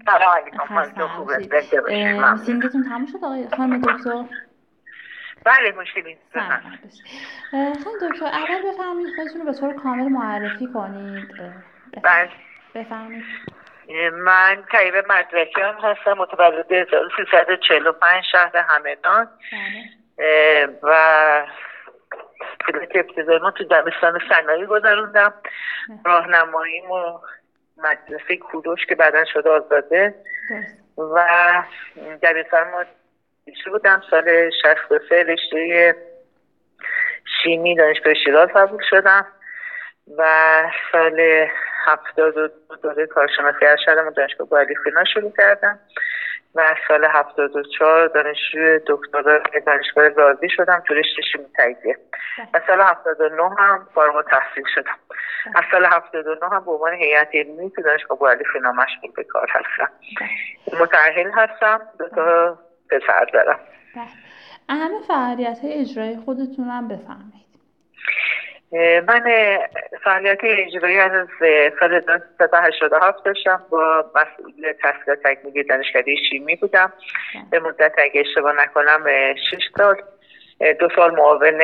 سلام علیکم، حالتون خسته خوبه؟ نباشید. بهتر باشید. ممنون. میتینگتون تموم شد آقای خانم دکتر؟ بله، مشکلی نیست، سلامت بفرمایید. باشید. خانم دکتر اول بفرمایید خودتون رو به طور کامل معرفی کنید. بله. بفرمایید. من طیبه مدرکیان هستم، متولد 1345 شهر همدان. بله. و کلاس ابتدایی ما تو دبستان صنایع گذروندم. راهنماییمو مدرسه کوروش که بعدا شده آزاده. درست. و دبستان ما بودم سال 63 رشته شیمی دانشگاه شیراز قبول شدم و سال 72 دوره کارشناسی ارشدم دانشگاه بالیفینا شروع کردم و سال 74 دانشجوی دکترا دانشگاه رازی شدم تو رشته شیمی تجزیه و سال 79 هم فارغ التحصیل شدم. از سال 79 هم به عنوان هیئت علمی تو دانشگاه بالیفینا مشغول به کار هستم. متأهل هستم، 2 تا پسر دارم. اهم فعالیت‌های اجرایی خودتون هم بفرمایید. من فعالیت اجرایی از سال 1987 داشتم، با مسئول تحصیلات تکمیلی دانشکده شیمی بودم به مدت اگه اشتباه نکنم 6 سال. 2 سال معاون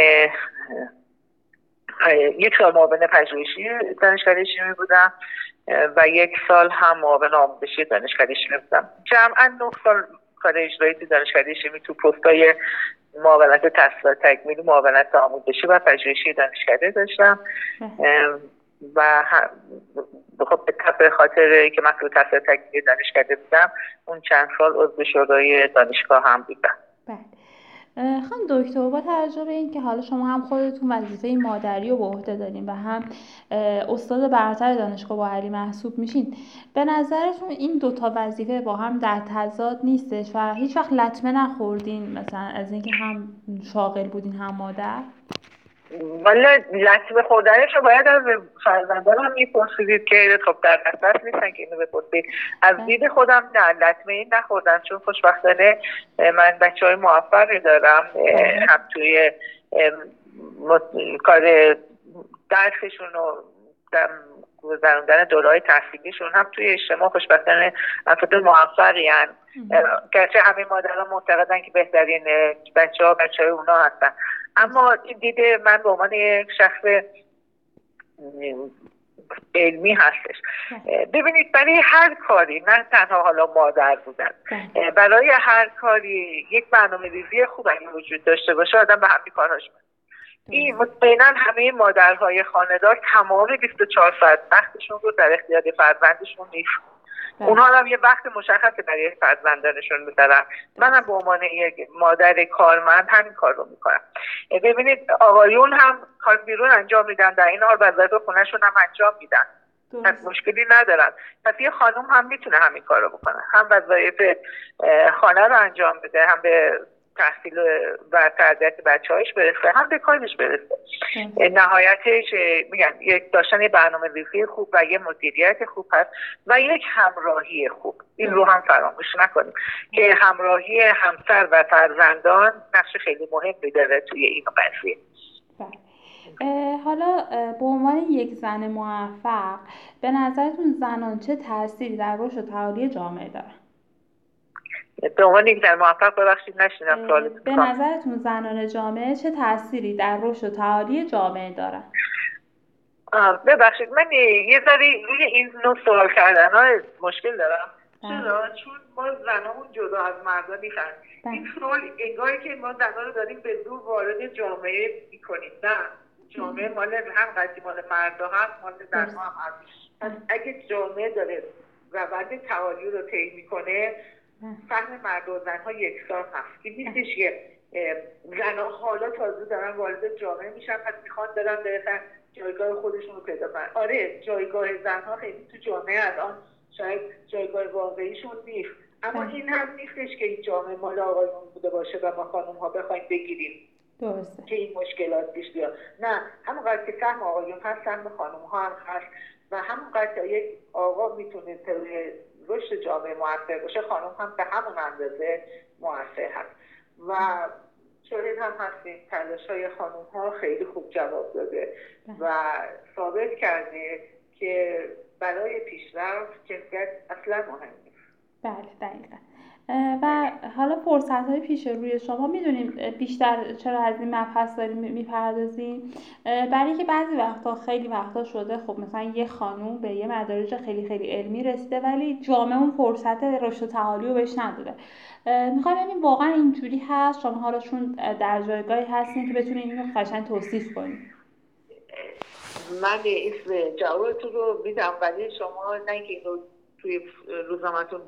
1 سال معاون پژوهشی دانشکده شیمی بودم و 1 سال هم معاون آموزشی دانشکده شیمی بودم. جمعاً 9 سال کار اجرایی تو دانشکده شیمی تو پست‌های معاونت تحصیلات تکمیلی، معاونت آموزشی و پژوهشی دانشکده داشتم و خب به خاطر که مسئول تحصیلات تکمیلی دانشکده بودم اون چند سال عضو شورای دانشگاه هم بودم. خانم دکتر با توجه به این که حالا شما هم خودتون وظیفه مادری رو به عهده دارین و هم استاد برتر دانشگاه باحلی محسوب میشین، به نظرتون این 2 تا وظیفه با هم در تضاد نیستش و هیچ وقت لطمه نخوردین مثلا از اینکه هم شاغل بودین هم مادر؟ والا لطمه خوردنش رو باید از فرزندان هم میپرسیدید که خب در دسترس نیستن که اینو بپرسید. از دید خودم نه، لطمه این نخوردم، چون خوشبختانه من بچه‌های موفقی دارم، هم توی کار درسشون و گذروندن دوره‌های تحصیلیشون، هم توی اجتماع خوشبختانه افراد موفقی هستن. گرچه همه مادرها معتقدن که بهترین بچه‌های اونا هستن، اما این دیده من به عنوان یک شخص علمی هستش. ببینید برای هر کاری، نه تنها حالا مادر بودن، برای هر کاری یک برنامه‌ریزی خوب اگه وجود داشته باشه آدم به همین کارهاش میره. این مطمئنا همه مادرهای خانه‌دار تمام 24 ساعت وقتشون رو در اختیار فرزندشون نیست. اونها هم یه وقت مشخصی برای فرزندانشون میذارن. منم به عنوان یک مادر کارمند همین کار رو میکنم. ببینید آقایون هم کار بیرون انجام میدن، در این حال وظایف خونه‌شون هم انجام میدن، پس مشکلی ندارن. پس یه خانم هم میتونه همین کار رو بکنه، هم وظایف خانه رو انجام بده، هم به تحصیل و تربیت بچه‌هاش برسه، هم به کارش برسه. نهایتش میگم یک داشتن برنامه‌ریزی خوب و یه مدیریت خوب هست و یک همراهی خوب. این رو هم فراموش نکنیم که همراهی همسر و فرزندان نقش خیلی مهمی داره توی این قضیه. حالا به عنوان یک زن موفق به نظرتون زنان چه تأثیری در رشد و تعالی جامعه دارن؟ به عنوان یک زن موفق، ببخشید نشنیدم سوالتون. به نظرتون زنان جامعه چه تأثیری در رشد و تعالی جامعه دارن؟ ببخشید من یه ذره روی این نوع سوال کردن ها مشکل دارم. چرا؟ چون ما زنامون جدا از مردان نیستن. این سوال انگاری که ما زنان رو داریم به زور وارد جامعه میکنیم. نه، جامعه مال هم قضیه مال مردا هست، مال زنها هم هست. پس اگه جامعه داره روند تعالی رو طی میکنه، فهم مرد و زنها یکسان هست. این نیستش که زنها حالا تازه دارن وارد جامعه میشن پس میخوان برسن جایگاه خودشون رو پیدا کنن. آره، جایگاه زنها خیلی تو جامعه الان شاید جایگاه واقعیشون نیست، اما این هم نیستش که این جامعه مال آقایون بوده باشه و ما خانم ها بخوایم بگیریم درسته که این مشکلات پیش بیاد. نه، همونقدر که سهم آقایون هست سهم خانم ها هم هست و همونقدر که یک آقا میتونه طوری رشد جامعه موثر باشه، خانم هم به همون اندازه موثر هست و شاهد هم هستیم تلاش‌های خانم ها خیلی خوب جواب داده و ثابت کرده که برای پیشرفت جنسیت اصلا مهم نیست. بله دقیقا. و حالا فرصت‌های پیش روی شما میدونیم بیشتر چرا از این مبحث داریم میپردازیم؟ برای که بعضی وقتا خیلی وقتا شده خب مثلا یه خانوم به یه مدارج خیلی خیلی علمی رسیده ولی جامعه اون فرصت رشد و تعالی رو بهش نداده. میخوام ببینیم واقعا اینجوری هست؟ شما حالا چون در جایگاهی هستین که بتونین اینو قشنگ توصیف کنین. من اسم جوابتون رو میدم ولی شما نه که اینو توی روزنامه‌تون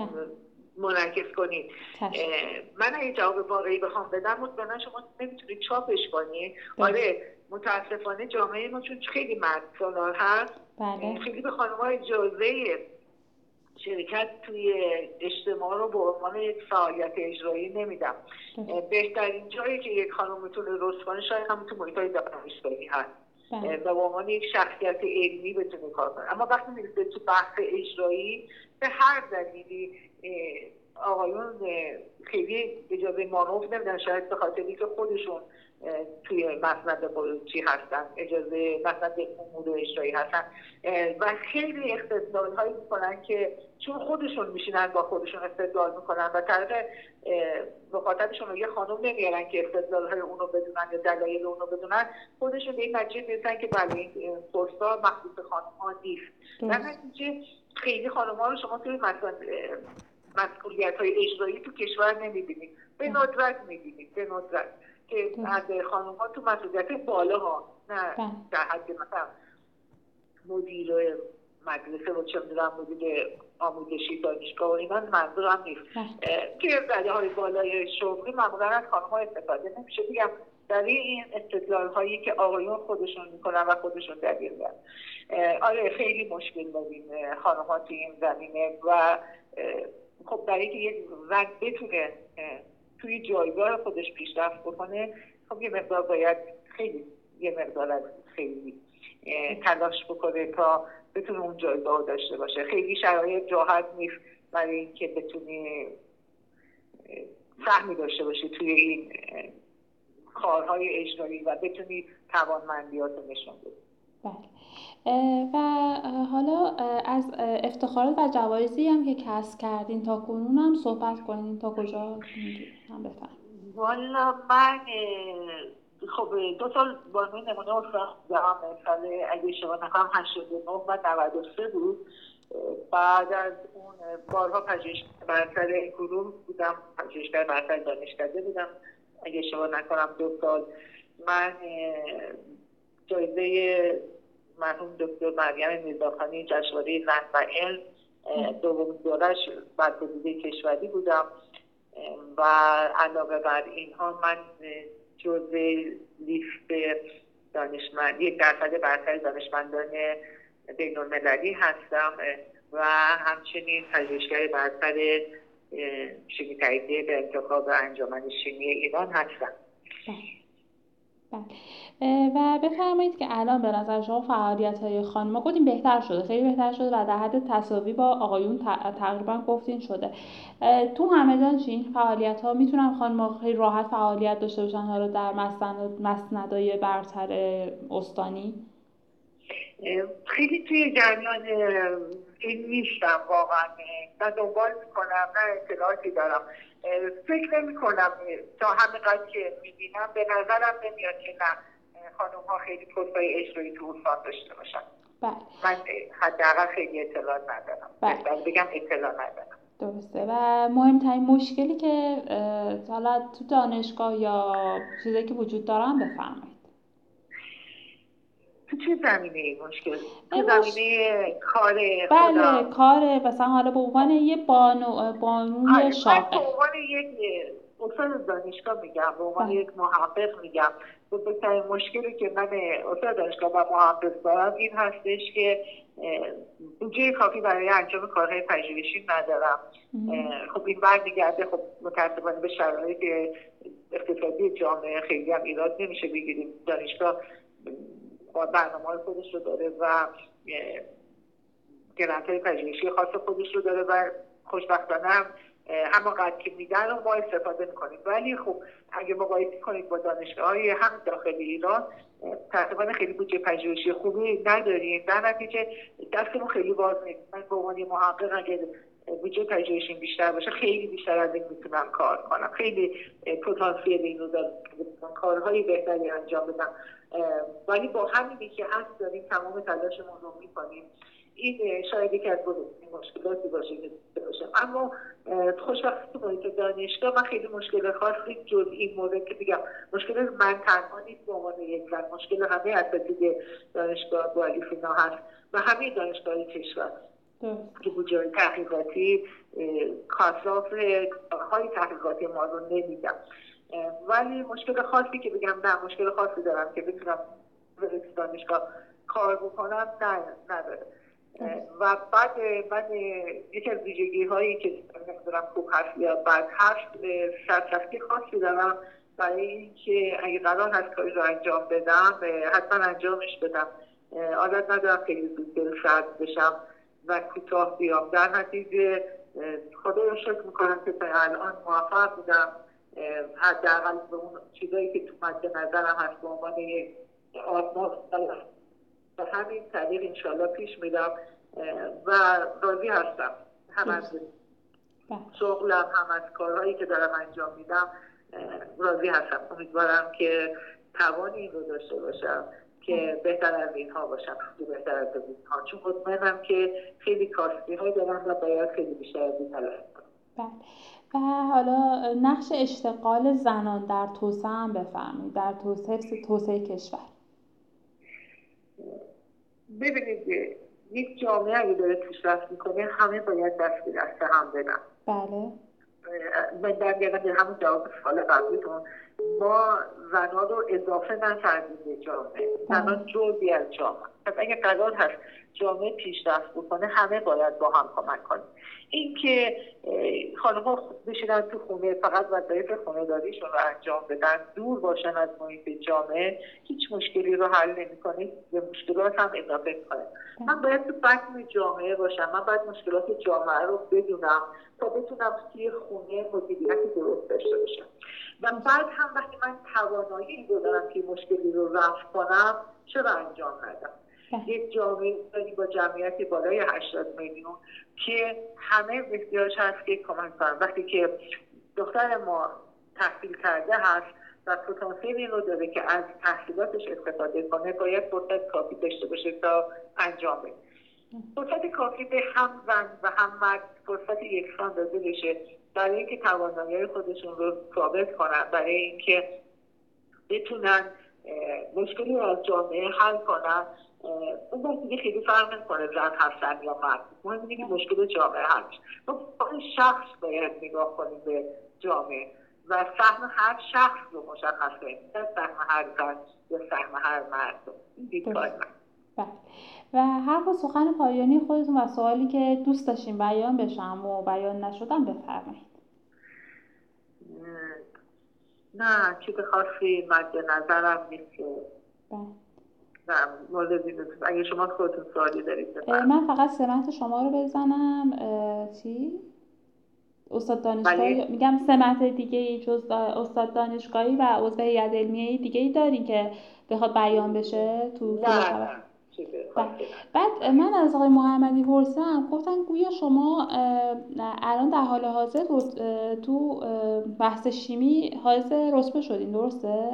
منعکس کنید. من اگه جواب واقعی بخوام بدم مطمئنا شما نمیتونید چاپش کنید. آره متاسفانه جامعه ما چون خیلی مرد سالار هست خیلی به خانم‌ها اجازه شرکت توی اجتماع رو به عنوان یک فعالیت اجرایی نمیدم. بهترین جایی که یک خانم میتونه رشد کنه شاید همون تو محیط‌های دانشگاهی هست و به عنوان یک شخصیت علمی بتونه کار کنه. اما وقتی میرسه تو بحث اجرایی به هر دلیلی آقایون خیلی اجازه مانور نمیدن، شاید به خاطری که خودشون توی مسند خروجی هستن، اجازه مسند امور اجرایی هستن و خیلی استدلال هایی میکنن که چون خودشون میشینن با خودشون استدلال میکنن و طرف مخاطبشون رو یه خانم نمیارن که استدلال های اونو بدونن یا دلایل اونو بدونن، خودشون به این نتیجه میرسن که بله این فرصا مخصوص خانم ها نیست. در نتیجه خیلی خانم ها رو شما توی مسئولیت های اجرایی تو کشور نمیبینید، به ندرت میبینید، به ندرت که از خانم ها تو مسئولیت بالا ها نه در حد مثلا مدیر مدرسه و چه میدونم مدیر آموزشی دانشگاه و اینا منظورم نیست که رده های بالای شغلی معمولا از خانم ها استفاده نمیشه. میگم در این استدلال هایی که آقایون خودشون میکنن و خودشون دلیل دارن. آره خیلی مشکل داریم خانم ها توی این زمینه و خب برای که یک زن بتونه توی جایگاه خودش پیشرفت بکنه خب یه مقدار باید خیلی تلاش بکنه تا بتونه اون جایگاه داشته باشه. خیلی شرایط راحت نیست برای اینکه بتونی فهمی داشته باشی توی این کارهای اجرایی و بتونی توانمندیات رو نشون بدی. و حالا از افتخارات و جوایزی هم که کسب کردین تا کنون هم صحبت کنین، تا کجا هم بفهم. والا من خب 2 سال بانوی نمونه استان بودم، سال اگه اشتباه نکنم 89 و 93 بود. بعد از اون بارها پژوهشگر برتر گروه بودم، پژوهشگر برتر دانشکده بودم اگه اشتباه نکنم 2 سال. من جایزه مرحوم دکتر مریم میرزاخانی جشنواره زن و علم دومین دورش برگزیده کشوری بودم و علاوه بر اینها من جزء لیست دانشمند 1% برتر دانشمندان بین‌المللی هستم و همچنین پژوهشگر برتر شیمی تاییدیه به انتخاب انجمن شیمی ایران هستم. و بفرمایید که الان به نظر شما فعالیت‌های خانم‌ها گفتیم بهتر شده، خیلی بهتر شده و در حد تساوی با آقایون تقریبا گفتین شده. تو همدان این فعالیت‌ها میتونن خانم‌ها خیلی راحت فعالیت داشته باشن حالا در مسندای برتر استانی؟ خیلی توی جریان این نیستم واقعا، من دنبال میکنم، نه اطلاعاتی دارم. فکر نمی‌کنم تا همینقدر که میبینم به نظرم نمیاد که نه خانم ها خیلی پست‌های اجرایی تو استان داشته باشن. من حداقل خیلی اطلاعات ندارم. بگم اطلاع ندارم. درسته. و مهمترین مشکلی که حالا تو دانشگاه یا چیزی که وجود دارن بفرمایید. تو چه زمینه مشکل؟ تو زمینه کار بله کار مثلا حالا به عنوان یه بانوی شاغل. به عنوان یک استاد دانشگاه میگم، به عنوان یک محقق میگم. بزرگترین مشکلی که من استاد دانشگاه و محقق دارم این هستش که بودجه کافی برای انجام کارهای پژوهشی ندارم. خب این برمیگرده خب متأسفانه به شرایط اقتصادی جامعه، خیلی هم ایراد نمیشه بگیریم. دانشگاه برنامه‌های خودش رو داره و گرانت‌های پژوهشی خاص خودش رو داره و خوشبختانه هم همانقدر که میدن رو ما استفاده میکنیم. ولی خب اگه مقایسه کنید با دانشگاه‌های هم داخل ایران تقریبا خیلی بودجه پژوهشی خوبی نداریم، در نتیجه دستمون خیلی باز نیست. من به عنوان محقق اگه بودجه پژوهشیم بیشتر باشه خیلی بیشتر از این میتونم کار کنم، خیلی پتانسیل اینو دارم کارهای بهتری انجام بدم. ولی با همینی که هست داریم تمام تلاشمون رو میکنیم. این شاید یکی از بزرگترین مشکلاتی باشه که باشه. اما خوشبختی تو محیط دانشگاه من خیلی مشکل خاصی جز این مورد که بگم مشکل من تنها نیست به عنوان یک زن، مشکل همه اساتید دانشگاه بالیفینا هست و همه دانشگاه کشور که بودجه تحقیقاتی کاسراف های تحقیقاتی ما رو نمیدم. ولی مشکل خاصی که بگم نه مشکل خاصی دارم که بتونم دانشگاه کار بکنم نداره. و بعد من یکی از ویژگی هایی که نمیدونم خوب هست یا بد هست سرسختی خاصی دارم برای اینکه اگه قرار هست کاری رو انجام بدم حتما انجامش بدم. عادت ندارم خیلی زود دلسرد بشم و کوتاه بیام. در نتیجه خدا رو شکر میکنم که تا الان موفق بودم حداقل به اون چیزایی که تو مد نظرم هست به عنوان یک آزمون و همین طریق انشالله پیش میدم و راضی هستم هم از شغلم هم از کارهایی که دارم انجام میدم راضی هستم. امیدوارم که توانی این رو داشته باشم که بهتر از اینها باشم، بهتر از اینها، چون مطمئنم که خیلی کاستی های دارم و باید خیلی بیشتر از این تلاش کنم. و حالا نقش اشتغال زنان در توسعه هم بفرمایید، در توسعه کشور. ببینید یک جامعه اگه داره پیشرفت میکنه همه باید دست به دست هم بدن. بله. من در همون جواب سوال قبلیتون ما زنان رو اضافه نکردیم به جامعه، زنان جزئی از جامعه. پس اگه قرار هست جامعه پیشرفت بکنه همه باید با هم کمک کنیم. این که خانم‌ها بشینن تو خونه فقط وظایف خانه‌داریشون رو انجام بدن، دور باشن از محیط جامعه، هیچ مشکلی رو حل نمی‌کنه، به مشکلات هم اضافه می‌کنه. من باید تو بطن جامعه باشم، من باید مشکلات جامعه رو بدونم تا بتونم توی خونه مدیریت درست داشته باشم. و بعد هم وقتی من توانایی رو دارم که مشکلی رو رفع کنم چرا انجام ندم؟ یک جامعه با جمعیت بالای 80 میلیون که همه احتیاج هست که کمک کنن. وقتی که دختر ما تحصیل کرده هست و پتانسیل این رو داره که از تحصیلاتش استفاده کنه باید فرصت کافی داشته باشه تا انجام بده. فرصت کافی به هم زن و هم مرد فرصت یکسان داده بشه برای اینکه توانایی خودشون رو ثابت کنن، برای اینکه بتونن مشکلی رو از جامعه حل کنن. اون باید دیگه خیلی فرق نمی‌کنه زن هستن یا مرد، مهم اینه که مشکل جامعه حل بشه. ما شخص باید نگاه کنیم به جامعه و سهم هر شخص رو مشخص کنیم، نه سهم هر زن یا سهم هر مرد. این دیدگاه من. و حرف و سخن پایانی خودتون و سوالی که دوست داشتیم بیان بشم و بیان نشدم بفرمایید. نه چیز خاصی مد نظرم نیست که اگه شما خودتون سوالی دارید بفرمایید. من فقط سمت شما رو بزنم. چی؟ استاد دانشگاهی میگم سمت دیگه جز استاد دانشگاهی و عضو هیئت علمیه دیگه ای دارین که بخواد بیان بشه تو نه. بعد من از آقای محمدی پرسیدم، گفتن گویا شما الان در حال حاضر تو بحث شیمی حاضر رتبه شدین، درسته؟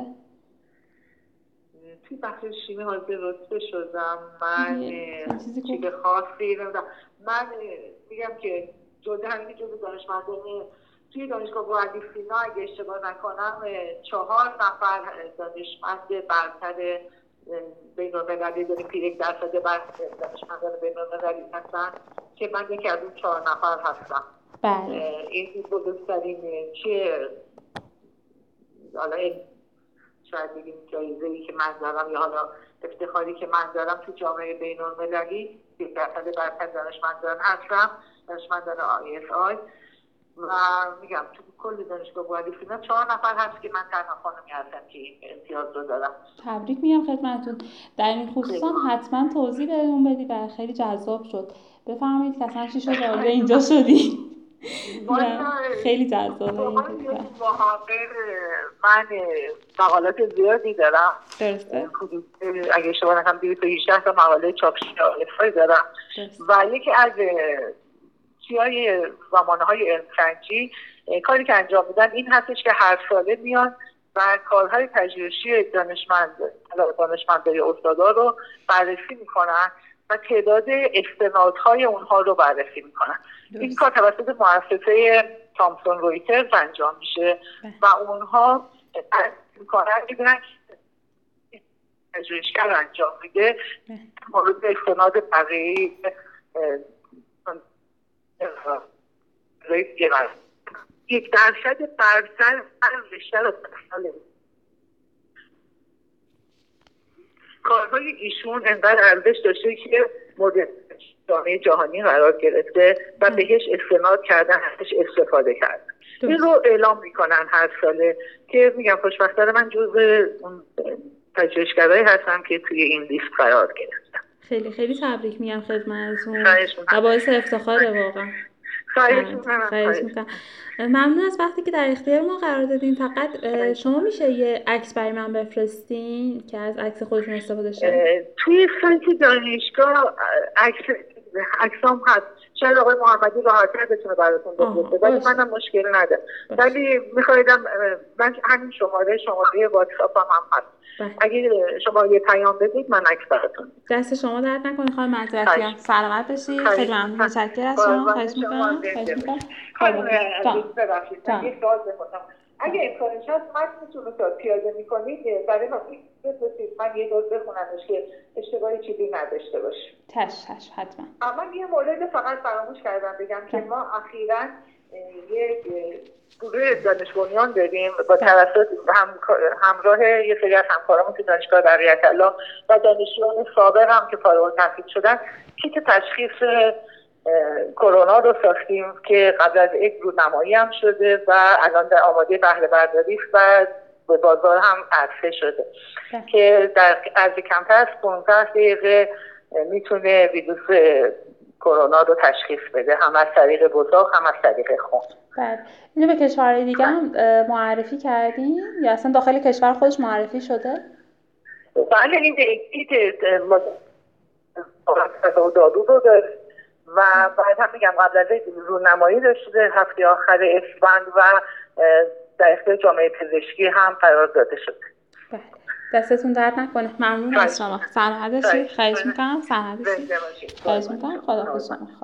توی بحث شیمی حاضر رتبه شدم. من چیز خاصی نمیدونم. من میگم که جزء دانشمندان توی دانشگاه بالیفینا اگه اشتباه نکنم 4 نفر دانشمند برتر بین‌المللی داریم که 1% دانشمندان بین‌المللی هستن که من یکی از اون 4 نفر هستم. بله. این بزرگترین چه حالا شاید بگیم جایزه‌ای که من دارم یا حالا افتخاری که من دارم تو جامعه بین‌المللی 1% برتر دانشمندان هستم، دانشمندان ISI. و میگم تو کل دانشگاه بالیفینا 4 نفر هست که من تنها خانمی هستم که این امتیاز رو دارم. تبریک میگم خدمتتون. در این خصوص هم حتما توضیح بهمون بدید و خیلی جذاب شد. بفرمایید که اصلا چی شد وارد اینجا شدید. خیلی جذابه. محقق من مقالات زیادی دارم. درسته. اگه اشتباه نکنم 218 تا مقاله چاپ شده دارم. و یکی از توی زمانه‌های علم‌سنجی کاری که انجام میدن این هستش که هر ساله میان و کارهای پژوهشی دانشمندای استادا رو بررسی میکنن و تعداد استنادهای اونها رو بررسی میکنن. این کار توسط مؤسسه تامسون رویترز انجام میشه و اونها میکنن میبینن پژوهشگر انجام میده مورد استناد بقیه 1% برتر از رشته رو ساله. کارهای ایشون انقدر ارزش داشته که مورد جامعه جهانی قرار گرفته و بهش استناد کردن، ازش استفاده کردن. این رو اعلام میکنن هر ساله که میگم خوشبختانه من جزو اون پژوهشگرایی هستم که توی این لیست قرار گرفتم. خیلی خیلی تبریک میگم خدمتتون و باعث افتخاره واقعا. خواهش میکنم. ممنون از وقتی که در اختیار ما قرار دادین. فقط شما میشه یه عکس برای من بفرستین که از عکس خودتون استفاده شه؟ توی سایت دانشگاه عکسام هست. شاید آقای محمدی راحت‌تر بتونه براتون بفرسته ولی منم مشکل ندارم. ولی می‌خوایدم من همین شماره واتساپ هم هست. اگه شما یه پیام بدید من عکس براتون. دست شما درد نکنه خانم معذرتی. سلامت بشید. خیلی ممنون. متشکرم از شما. خواهش می‌کنم. یه سوال بپرسم. اگه امکانش هست متنتون رو پیاده می‌کنید برای من بفرستید من یه دور بخونمش که اشتباهی چیزی نداشته باشه. چشم حتما. اما یه مورد فقط فراموش کردم بگم که ما اخیراً یک گروه دانش بنیان داریم با توسط همراه یه سری از همکارامون که دانشگاه بقیت الله و دانشجویان سابق هم که فارغ التحصیل شدن کیت تشخیص کرونا رو ساختیم که قبل از یک رونمایی هم شده و الان در آماده بهره برداری و به بازار هم عرضه شده که در عرض کمتر از 15 دقیقه میتونه ویروس کرونا رو تشخیص بده، هم از طریق بزاق هم از طریق خون. بله. اینو به کشورهای دیگه هم معرفی کردین یا اصلا داخل کشور خودش معرفی شده؟ بله این کیت دارو رو داره و باید هم میگم قبل از رونمایی داشته هفته آخر اسفند و در اختیار جامعه پزشکی هم قرار داده شده. بله. دستتون درد نکنه. ممنون از شما. سلامت باشید. خواهش می‌کنم. سلامت باشید. خواهش می‌کنم. خدا حافظ شما.